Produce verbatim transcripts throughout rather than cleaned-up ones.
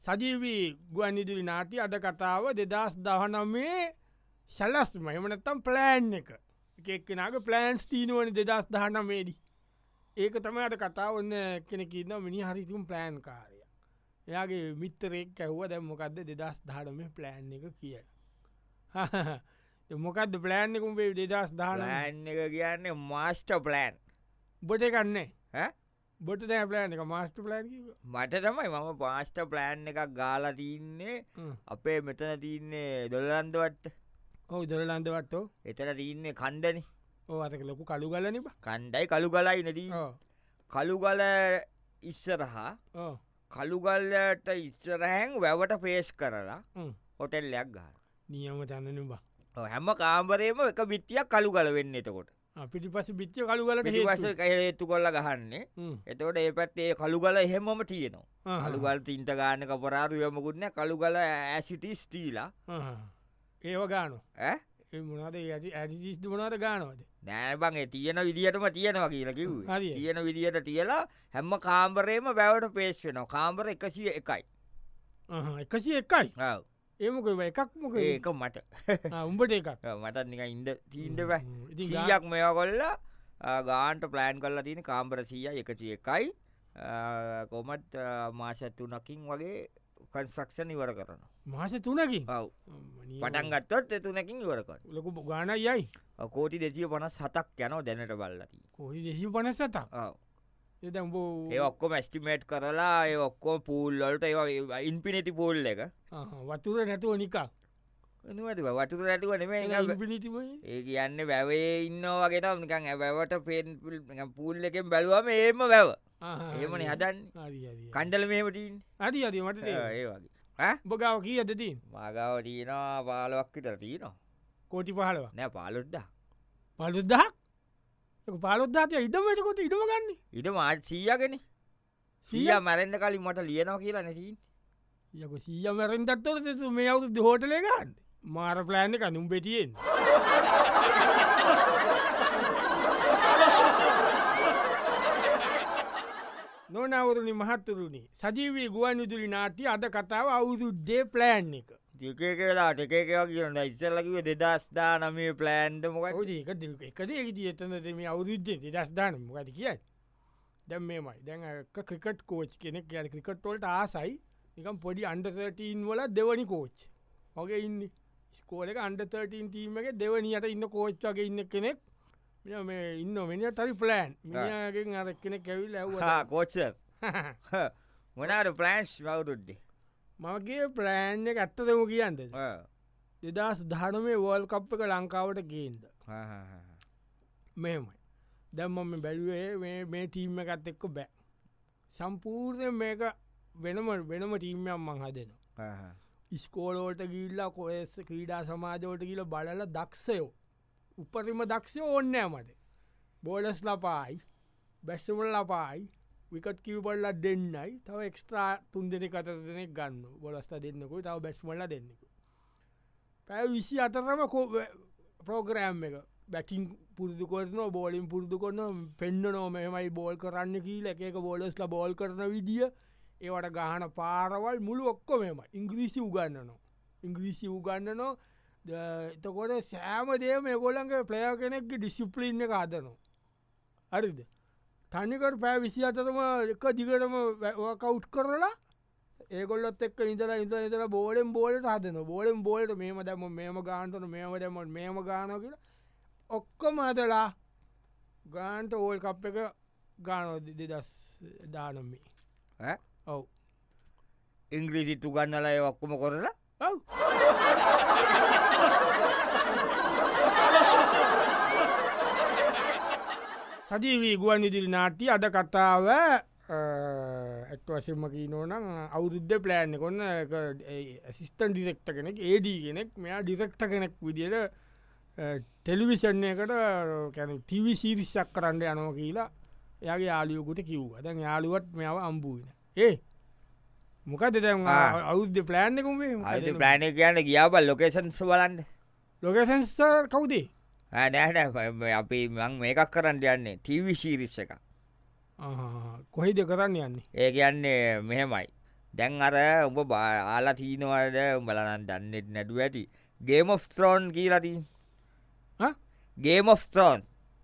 සජීවී ගුවන්විදුලි නාට්‍ය අද කතාව දෙදස් දහනමේ ශලස්ම එමනත්තම් ප්ලෑන් එක එකක්නගේ ප්ලෑන්ස් තීනුවන දෙදස් දහනමේදී ඒක තමයි අද කතා ඔන්න කෙනෙකින්න මිනි හරිතුම් ප්ලෑන් කාරය එයාගේ මිත්තරෙක් ඇහුව දැම්මොකක්ද දෙදස් දහනම ප්ලෑන් එක කිය මොකක්ද ප්ලෑන් එකුම් වේ දෙදස් දාන ප්ලෑන් එක කියන්නේ මාස්ට ප්ලෑන් බොට කන්නේ බොට දෑ ප්ලෑන් එක මාස්ට ප්ලෑන් මට තමයි මම පාස්ට ප්ලෑන් එකක් ගාලා තියන්නේ අපේ මෙතන තියන්නේ දොල්ලන්දවට ඔව දොරලන්දවටෝ එතන තියන්නේ කණ්ඩන ඕ අතක ලොකු කළු ගලන කණ්ඩයි කළු ගලයි නදී කළු ගල ඉස්සරහා කළුගල්ලට ඉස්සරහැන් වැවට පේස් කරලා හොටෙල්ලයක් ගා නියම තන්නන බා හැම කාම්බරේම එක බිත්තියක් කළු ගල වෙන්න එතකොට පිටි පස බිච්ච කළුගලට පස හේතු කොල්ල ගහන්නේ එතකොට ඒ පැත්තේ කළුගල එහෙමම තියෙනවා අලුගල් තින්ට ගාන කපරාරු යමකුත්න කළුගල ඇසිටි ස්ටීලා ඒව ගානු මොනද ඇති ඇඩිස් දුමනාට ගානවද නෑබගේ තියෙන විදිටම තියෙනවා කියලා කිව් තියෙන විදිට තියලා හැම්ම කාම්බරේම වැවට පේස් වෙනවා කාම්බර එකසිය එකයි එකසිය එකයි ඒමක එකක් මොක ඒක මට උඹට එකක් මටත් නික ඉන්ඩ තීන්ට බෑ ඉතියක් මෙවා කොල්ල ගාන්ට ප්ලෑන් කල්ලා තියෙන කාම්බර සීය එකසිය එකයි කොමත් මාශත් වනකින් වගේ කන්සක්ෂන් ඉවර කරන මාස තුනකින් පටන් ගත්තොත් එතුනකින් ඉවරකර ලොකු ගාන යයි කෝටි දෙසිය පනස් හතක් යනෝ දැනට බල්ලති කෝටි දෙසිය පනස් සතක් ඒ ඔක්කොම ස්ටිමේට් කරලා ඒ ඔක්කෝ පූල්ලොල්ට ඒ ඉන්පිනිති පූල් එක වතුර නැතුව නිකා එනට වතුර නැතුව නෙමේ ඒ කියන්න වැවේ ඉන්න වගේට නිකන් වැවට පේන් පූල් එකෙන් බැලුවම ඒම වැව ඒමන හදන් කණ්ඩල මේමටීන් අදි අද මට ඒ වගේ බගාව කිය අදදී මගාව තියනවා පාලුවක් විතර තියනවා කෝටි පහලව නෑ පාලුද්දා පලුද්දක් පාලොද්දාතය ඉඩමටකොට ඉඩම ගන්න ඉඩ මාත් සීයගෙන සීය මැරෙන්න්න කලින් මට ලියනවා කියලා නැතින් යක සීය මැරෙන් දත්වර මේ අවුදු හෝටලේ ගන්න මාර ප්ලෑන් එක නුම් පෙටියෙන් නොනවරුණි මහත්තුරුණි සජීවී ගුවන් විදුලි නාට්‍ය අද කතාව අවුරුද්දේ ප්ලෑන් එක දෙක කියලාට එකක කියන්න ඉස්සල්ලකිව දෙදස් දා නමේ ප්ලෑන්ද මොක එක එකදේ ගති එතන මේ අවුරුද්දේ දෙදස් දාන මොකද කියයි දැම් මේමයි දැන් ක්‍රිකට් කෝච් කෙනෙක් කියන ක්‍රිකට්ටෝල්ට ආසයි නිකම් පොඩි අන්ඩතීන් වල දෙවනි කෝච් වගේ ඉන්න ස්කෝලක අන්ඩතීන් තීම එක දෙවනියට ඉන්න කෝච් වගේ ඉන්න කෙනෙක් මේ ඉන්න මෙනි තරි ප්ලෑන් මියගෙන් අර කෙනෙක් කැවිල් ඇව කෝච්ච මොනාට ප්ලෑන්ස් වවුරුද්දේ මගේ ප්ලෑන් එක ඇත්තදම කියන්නද දෙදස් දහනමේ වෝල් කප් එක ලංකාවට ගේන්ද මෙමයි දැම්මම බැලුවේ මේ ටීම්ම එකත් එක්ක බෑ සම්පූර්ණය මේක වෙනම වෙනම ටීම්යක් මං හදනවා ඉස්කෝලෝට ගිල්ලා කොස් ක්‍රීඩා සමාජෝට කියල බලල දක්ෂයෝ උපරිම දක්ෂය ඕන්නෑ මට බෝලස් ලපායි බැස්සමල ලපායි විකට කිවපල්ලා දෙන්නයි තව එක්ස්ට්‍රා තුන් දෙනෙ කත දෙනෙක් ගන්න බොලස්ත දෙන්නකු තව බැස්මල්ල දෙන්නෙකු පැ විසි අතරම පෝග්‍රෑම් එක බැකින් පුරදු කොරන බෝලින් පුරදු කොන්න පෙන්න්න නෝ මෙමයි බෝල් කරන්න කියීල එක බෝලස්ල බෝල් කරන විදිිය ඒවට ගහන පාරවල් මුළු ඔක්කො මෙම ඉංග්‍රීසි උගන්නනවා ඉංග්‍රීසි උගන්නනෝ එතකොට සෑම දේම ගොලන්ගේ ප්ලය කෙනෙක්ගේ ඩිසිප්ලින් එක අදනවා හරිද තනිකට පෑ විසි අතරම එක දිගටම කවුට් කරලා ඒගොල්ලොත් එක් ඉදල ඉද ඉතර බෝලෙන් බෝලට හදන බෝලෙන් බෝලට මේම දැම මේම ගාන්තන මේම දැමට මේම ගාන කියලා ඔක්කොම අදලා ගාන්ට ඕල් කප් එක ගානෝ දෙදස් දානම්මේ ඔව් ඉංග්‍රීසිත්තු ගන්නලා ඒ ඔක්කොම කොරලා ඔව් සජීවී ගුවන් විදුලි නාට්‍ය අද කතාව ඇත් වශයෙන්ම කීනෝනම් අවුරුද්ධ ප්ලෑන් කොන්න සිිස්ටන් ඩිරෙක්ට කෙනෙක් ඒඩී කෙනෙක් මෙයා ඩිරෙක්ට කෙනෙක් විදියට ටෙලිවිෂන්යකට කැන ටිවි සිරිස්සක් කරන්න යනෝ කියලා එයාගේ යාලියකුට කිව් ඇත යාළුවත් මෙයාව අම්බූන ඒ මොකද දැ අවුද්ධ ප්ලෑන් එකුම්ේ අද ප්ලෑන කියන්න ගියාබල් ලොකේෂන් බලන්න ලොකේෂන්සර් කවුදේ නෑන අපි මං මේකක් කරන්න යන්නේ ටීවි ශීරිස්ස එක කොහිද කරන්න යන්නේ ඒ කියන්නේ මෙහෙමයි දැන් අර උඹ ආලා තිීනවද උඹලනන් දන්නෙත් නැඩුව ඇති ගේම් ඔෆ් ත්‍රෝන් කියලති ගේම් ඔෆ් ත්‍රෝන්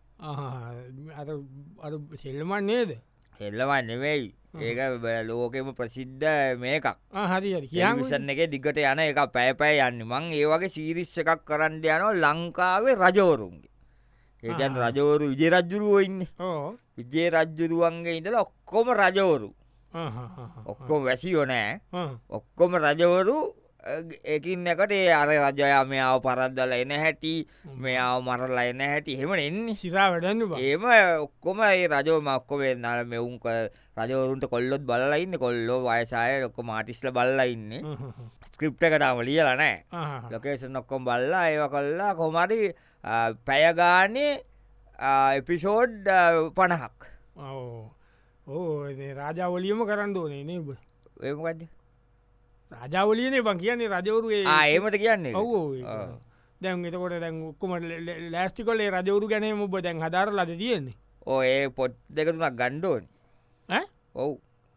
අර සෙල්ලමන් නේද එල්ලවන් නෙවෙයි ඒක ලෝකෙම ප්‍රසිද්ධ මේකක් හරි කියවිසන්න එක දිගට යන එක පැෑපෑ යන්න මං ඒ වගේ සීරිස් එකක් කරන්න යනෝ ලංකාවේ රජවරුන්ගේ ඒකන් රජවරු විජේ රජ්ජුරුව ඉන්න විජේ රජ්ජුරුවන්ගේ ඉඳල ඔක්කොම රජවරු ඔක්කොම වැසියෝ නෑ ඔක්කොම රජවරු එකින් එකට ඒ අර රජය මෙයාව පරද්දල එන හැටි මෙයාව මරලා එන හැටි හෙම එන්නේ සිරා වැඩන්න ඒම ඔක්කොම ඒ රජෝ මක්කොවේ නල මෙවුන් රජවරුන්ට කොල්ලොත් බලන්න කොල්ලෝ වයසාය ඔක්කො මාටිස්ල බල්ල ඉන්න ස්ක්‍රිප්ට එකටම ලියල නෑ ලොකේෂන් ඔක්කොම් බල්ලා ඒව කොල්ලා කොමරි පැයගානේ එපිසෝඩ් පණහක් ඕ රාජාවලියම කරන්න ඕනේ නේ ඒමකද රජාවලියනේ බං කියන්නේ රජවරුේ ඒමට කියන්නේ ඔවෝ දැන් එතකොට දැන් ඔක්කොම ලෑස්ටිකොල්ලේ රජවරු ගැනීම ඔබ දැන් හදාර ලද තියෙන්නේ ඕඒ පොට් දෙකතුනක් ගණ්ඩෝන් ඔවු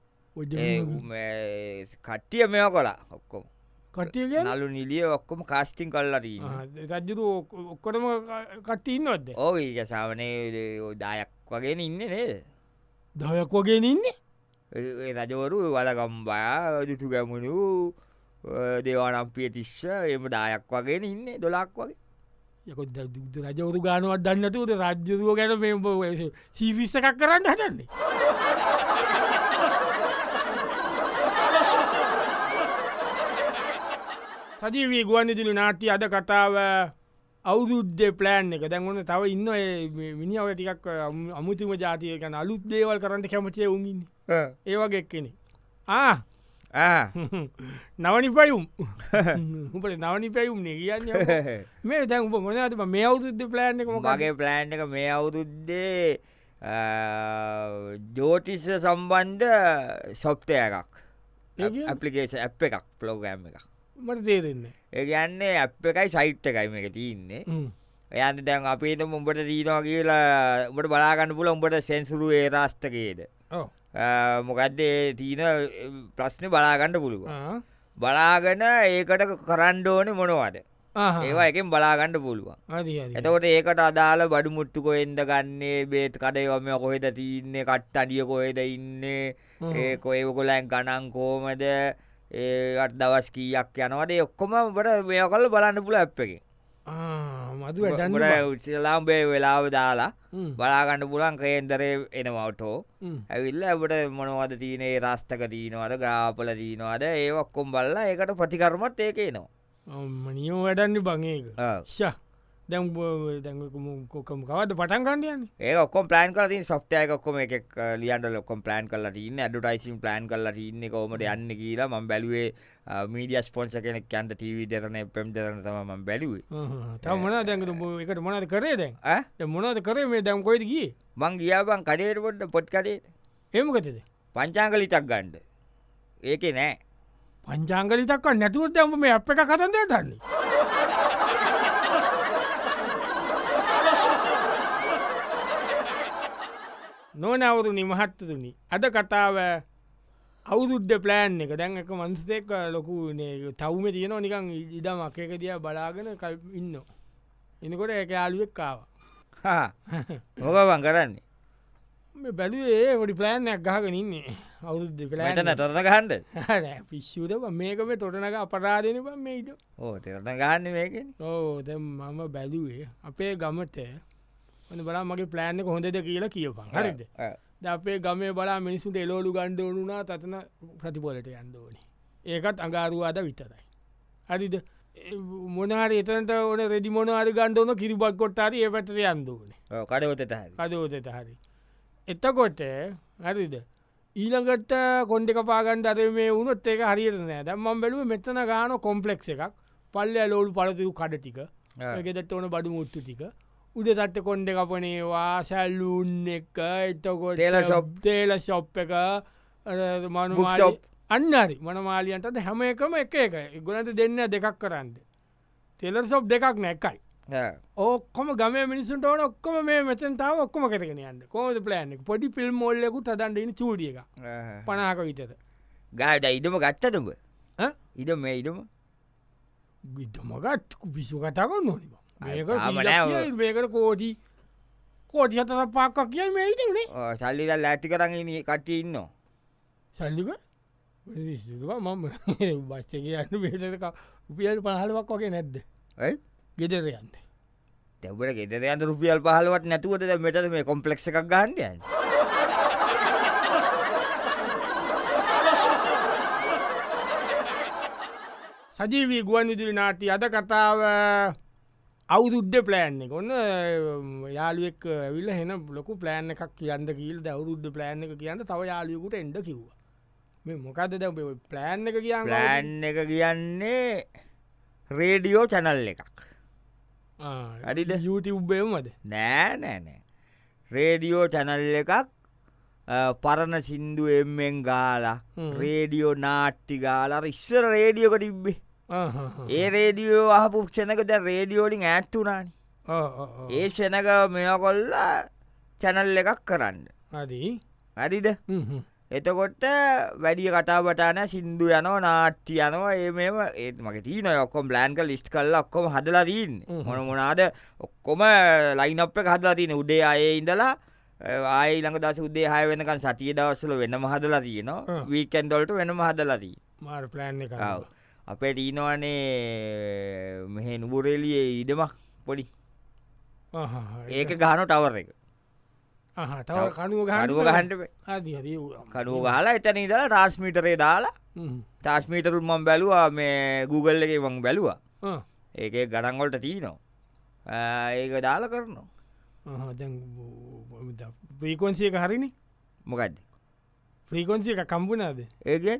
කට්ටිය මෙය කොලා ඔක්කොම කට්ටිය නලු නිලිය ඔක්කොම කාස්ටිං කල්ලට රජ්ජුරු ඔක්කොටම කට්ටි ඉන්නවත්ද ඕ ඒක සාමනය දායක් වගේ ඉන්න නේද දයක් වගේ ඉන්නේ රජවරු වලගම්බා දුතු ගැමුණු දේවානම්පිය තිශ්ෂ එම දායක් වගේ ඉන්න දොලක් වගේ යකො රජවරු ගානුවත් දන්නතුට රජ්ජරුව ගැන මේ සීවිස්ස එකක් කරන්න හදන්නේ සජීවී ගුවන් ඉදිලි නාට්‍ය අද කතාව අවුරුද්ධ ප්ලෑන් එක දැන්වන්න තව ඉන්න මිනිියාව ටිකක් අමුතුම ජාතිය කන අලුත් දේවල් කරන්නට කැමතිය උගින්න ඒවගේ එක්කෙනෙ ආ නවනි පයුම් උපට නවනි පැයුම් නේ කියන්න මේ දැන් උප මොනතම මේ අවුරුද්ධ ප්ලෑන් එක මොකගේ ප්ලෑන් එක මේ අවුරුද්දේ ජෝතිෂ සම්බන්ධ සොප්ටය එකක් ඇපලිකේෂ ඇප් එකක් පලෝගෑම් එකක් මට තේරෙන්නේ ඒගන්නේ අප් එකයි සයිට් එකයි එක තියන්නේ එයන්ත දැන් අපේත උඹට දීනවා කියලා උඹට බලාගන්න පුල උඹට සැන්සුරු ඒ රාස්ථකයේද මොකක්දේ තිීන ප්‍රශ්න බලාගණ්ඩ පුළුව බලාගන ඒකට කරන්්ඩෝන මොනවාද ඒවා එකෙන් බලාගණ්ඩ පුළුවන් එතකොට ඒකට අදාළ බඩු මුට්ටු කොෙන්ද ගන්නේ බේත් කඩයවම කොහෙද තියන්නේ කට්ට අඩිය කොහෙද ඉන්නේ ඒ කොේව කොලෑන් ගණන් කෝමද ඒට දවස් කීයක් යනවද ඔක්කොම බට මේ කල්ල බලන්න පුල ඇප් එක මද උත්ලාම්බේ වෙලාව දාලා බලාගන්න පුලන් කේන්දරේ එනවටෝ ඇවිල්ල ඇබට මොනවද තියනේ රස්ථක තියනවද ග්‍රාපල තියනවාද ඒ ඔක්කොම් බල්ලා ඒකට ප්‍රතිකර්මත් ඒක නවා මනියෝ වැඩන්න බංඒක ශ දැම් දැකොකම කවද පටන් ගන්නයන්න ඒ ඔක්කොම් ප්ලන් කල සොෆ්ටය ඔක්කොම එක ලියන්ට ලොක්කොම් ප්ලන් කල තින්න ඇඩටයිසින් ප්ලන් කල තින්න කෝමට යන්න කියලා ම බැලුවේ මීඩිය ස්පොන්ස කෙනෙක් ඇන්ට තීවී දෙරන පෙම් දෙරන තම බැලුවේ තම මොන දැකට එකට මොනද කරේ දැන් මොනද කරේ මේ දැම් කොයිදගේ මං ගියාබන් කඩේට පොඩ්ඩ පොට් කඩේ ඒමකතද පංචාංගලිතක් ගණ්ඩ ඒක නෑ පංචාංගලිතක්ක නැතුවත් දැම මේ අප එක කතන්දය දන්නේ නොනවුරු නිමහත්තතුනි අද කතාව අවුරුද්ධ ප්ලෑන් එක දැන් එක මන්සතෙක් ලොකු තවම තියනවා නිකං ඉදමක් එක දිය බලාගෙන කල් ඉන්න එනකොට එක යාලුවෙක් කාව මොකවන් කරන්නේ මේ බැලුවේ ොඩි ප්ලෑන්යක් ගහගෙන ඉන්නේ අවුරුද්ධ ප්ලෑන තොරත ගහන්ඩ පිශ්ෂූද මේකම තොටනක අපරාධන බ මේට ඕ තෙරත ගන්න මේක ඕ දැ මම බැලුවේ අපේ ගමට ඔන්න බලා මගේ ප්ලෑන්ක හොඳද කියලා කියපන් හරිද ද අපේ ගමේ බලා මිනිසුට එලෝඩු ගණ්ඩෝනුනා තතන ප්‍රතිපොලට යන්දෝනි ඒකත් අඟාරුවාද විතරයි හරිද මොනහර එතනට ඕන රෙදි මොනවාර ගණ්ඩෝන කිරිබත් කොට්ටාරි ඒ පැතර යන්දෝන කඩවතත කදෝතත හරි එත්තකොට හරිද ඊළඟට කොන්ඩ පාගන්ට අර මේ වුණොත් ඒක හරියට නෑ දැම්මම් බැලුව මෙතන ගාන කොම්පලෙක්් එකක් පල්ල ලෝඩු පලතුරු කඩ ටික ඒකෙදත් ඕන බඩු මුත්තු ටික උද තට්ට කොන්්ඩ කපනේවා සැල්ලූන් එක එතකො තේල ශොප් තේල ශොප් එක මනු අන්නරි මනමාලියන්ටද හැම එකම එක එක ගොනට දෙන්න දෙකක් කරන්න තෙල සොප් දෙකක් නැකයි ඕක්කොම ගම මිනිසුන්ට ඕන ඔක්කොම මේ මෙතන්තාව ඔක්කොම කරගෙන යන්න කොමද ප්ලෑන් පොඩි පිල් මොල්ලෙකු තදන්ඩන චූඩිය එක පනාක විතද ගාඩ ඉඩම ගත්තටම ඉඩ මේ ඉඩම ගිටමගත් පිසු කතා කොන්න නොනික මේකට කෝටි කෝටි හත පාක්ක කිය මේ ඉටනේ සල්ලිදල් ඇති කරන්න කට ඉන්න සල්ලික මම බච්ච කියන්න බේටක උපියල් පහලවක් වගේ නැද්ද ගෙදරයන්න තැබට ගෙදරයන්ට රුපියල් පහලවත් නැතුවට මෙට මේ කොම්පලෙක්ෂ එකක් ගහන්ඩයන් සජීවී ගුවන් විදුලි නාට්‍ය අද කතාව අවුරුද්ධ ප්ලෑන් එක ඔන්න යාළුවෙක් විල්ල හෙන ලොකු ප්ලෑන් එකක් කියන්න කියල් අවුරුද්ධ ප්ලෑන් එක කියන්න තව යාලියකුට එඩ කිව්වා මේ මොකද ද ප්ලෑන් එක කියන්න ප්ලෑන් එක කියන්නේ රේඩියෝ චැනල් එකක් අඩිද යුටබ්බේමද නෑ නෑ නෑ රේඩියෝ චැනල් එකක් පරණ සින්දු එම්මෙන් ගාලා රේඩියෝ නාට්ටි ගාලා ඉස්සර රේඩියෝක තිබ්බේ ඒ රේඩියෝ අහපු ක්ෂණක ද රේඩියෝලින් ඇත්තුනානි ඒ ෂණක මෙය කොල්ලා චැනල් එකක් කරන්න අදී අරිද එතකොට වැඩිය කතාබටාන සිින්දු යනෝ නාට්ටි යනවා ඒ මේම ඒත් මගේ තියන ඔක්කොම බ්ලෑන්ක ලිස්් කල්ල ඔක්කොම හදලා දීන් මොන මොනාද ඔක්කොම ලයිනප් එක හදලා තියන උඩේ අය ඉඳලා ආය ළඟ දස උදේ හය වෙනකන් සතිය දවස්සල වෙනම හදලා තියනවා වීකැන්ඩොල්ට වෙනම හදලදී මාර් ප්ලෑන් එක අපේ ටීනවානේ මෙහ නුබුරේලියේ ඉඩමක් පොඩි ඒක ගානො ටවර එක තව කනුව ගඩුව ගහන්ට කඩුව ගහලා එතන ඉදලා ට්‍රාස්මීටරේ දාලා ටාස්මීටරුන් මම් බැලවා මේ Google එක මං බැලවා ඒක ගඩන්ගොල්ට තියනවා ඒක දාලා කරනවා ප්‍රීකොන්සිය එක හරිනි මොකක්ද ප්‍රීකොන්සිය එක කම්පුනාද ඒගෙන්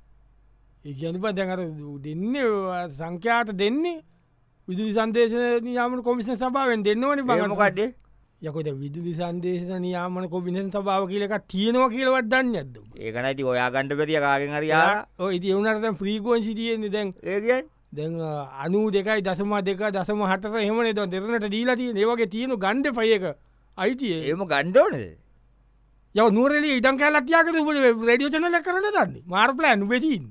ඒගනිප දැඟර දෙන්න සංඛ්‍යාත දෙන්නේ විදුලි සන්දේශ නියාමන කොමිෂන් සභාවෙන් දෙන්නවනි බගමකක්දේ යකොට විදුලි සන්දේශ නියාමන කොමිෂන් සභාව කියලක තියෙනවා කියලවත් දන්න ඇද ඒකනයිති ඔයා ගණඩ පැතිය කාගෙන් හරයා ඉති එවුණට ප්‍රීකෝන්සි තියෙන්නේ දැන් ඒගෙන් දැන් අනු දෙකයි දසම දෙක දසම හතර හෙමන ද දෙරනට දීලතිය ඒවගේ තියෙන ගණ්ඩ පයක අයිතිය ඒම ගණ්ඩෝනද යව නුවරල ඉටන් කෑලත්යාක රඩියෝ චනල කරන දන්නේ මාර් ප්ලෑන් වෙතින්න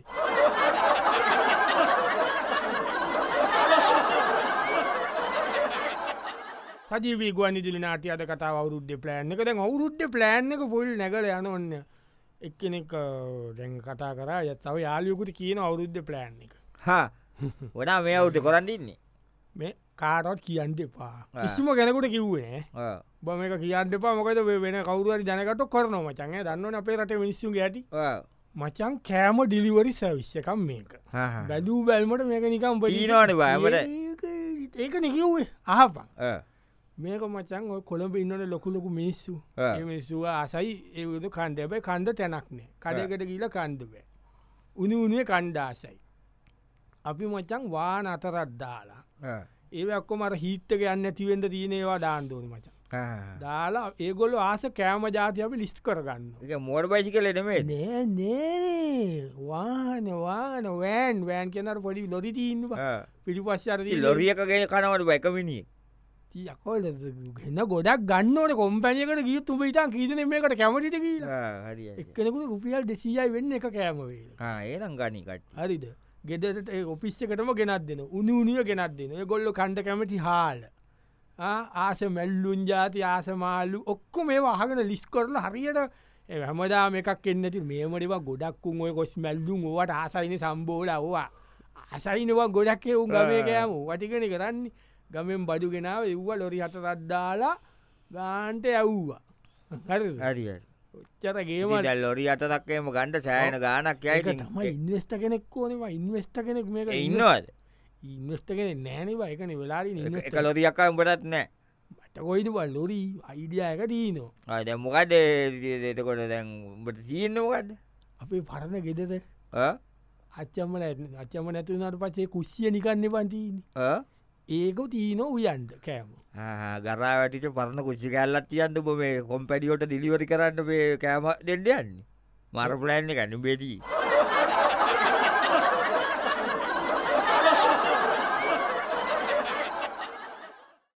සජීවී ගුවන් විදුලි නාට්‍ය අද කතාව අවුරුද්ධ ප්ලෑන් එක දැන් අවුරුද්ධ ප්ලෑන් එක පුල් නැගල යන ඔන්න එක්කෙනෙක් දැන් කතා කරා ය තව යාලියකුට කියන අවුරුද්ධ ප්ලෑන් එක හා වඩා මේ අවුට කොරන්දින්නේ මේ කාටත් කියන්න එපා කිසිම ගැනකුට කිව්වේ බම එක කියන්න එපා මොකද වෙන කවරුවරි ජනකට කරනවා මචන්ය දන්නවන අපේ රට මිනිස්සු ඇති මචන් කෑම ඩිලිවරි සවිශ්‍යකම් මේක බැදූ බැල්මට මේක නිකම් ීනවාන බෑමට ඒක නිකිව්වේ අහපා මේක මචන් ඔය කොළඹ ඉන්නට ලොකුලොකු මිනිස්සු මිනිස්සුව අසයි ඒද කණ්ඩ බයි කන්ද තැනක්නේ කඩකට ගීල කන්දබෑ උනි උනේ කණ්ඩාසයි අපි මචන් වාන අතරත් දාලා ඒ ඔක්කො මර හිත්තක යන්න තිවෙන්ට තියනේවා දාන්දෝන මචන් දාලා ඒගොල්ල ආස කෑම ජාති අපි ලිස්් කරගන්න එක මෝඩ බයිසි කලෙටමේ නෑ නේ වාන වාන වෑන් වෑන් කෙනට පොඩි ලොරි තිීන්න පිටි පස්සර ලොරියකගේ කනවට බැකමිනිිය යකොල ගෙන ගොඩක් ගන්නවට කොම්පැනියකට ගිය තුබ ඉටන් කීදන මේකට කැමටිට කිය එක්කෙනෙකුට රුපියල් දෙසීයයි වෙන්න එක කෑමවේ ඒනම් ගනිකට හරිද ගෙදට ඔපිස්සකටම ගෙනත් දෙන උනි උනිය ගෙනත් දෙන ගොල්ල කණ්ඩ කැමති හාල ආස මැල්ලුන් ජාති ආසමාලු ඔක්කො මේ අහගෙන ලිස් කරල හරියට හැමදා එකක් එන්නති මේමටවා ගොඩක්කුන් ඔය කොස් මැල්ලුම් ඕවට ආසයින සම්බෝල ඕවා අසයිනවා ගොඩක් එවුන් ගමේ කෑම වටිකෙන කරන්නේ ගමෙන් බඩු ගෙනාව එව්ව ලොරි හත රද්දාලා ගාන්ට ඇව්වා හරි චතගේම ලොරි අතදක්කේම ගණඩ සෑයන ගානක් යයි ම ඉන්වස්ට කෙනෙක් ඕනවා ඉන්වස්ට කෙනෙක් මේක ඉන්නවාද ඉන්වස්ට කෙනෙ නෑනවා එකන වෙලාරි එක ලොරියක්ක උඹටත් නෑ මට කොයිද බල් ලොරී අයිඩියයක දීනවා දැ මොකඩ එතකොට දැන් උඹට තියෙන්නමකක්ද අපේ පරණ ගෙදද අච්චම්මල අච්චම නැතුනට පසේ කුස්සිය නිකන්න පන්තිීන ඒක තිීන උයන්ට කෑම ගරාවැටිට පරණ කුච්චි කැල්ලත් තියන්න මේ කොම්පැඩියෝට දිලිවරි කරන්න මේ කෑම දෙඩයන්නේ මර ප්ලෑන්් ගන්න බෙදී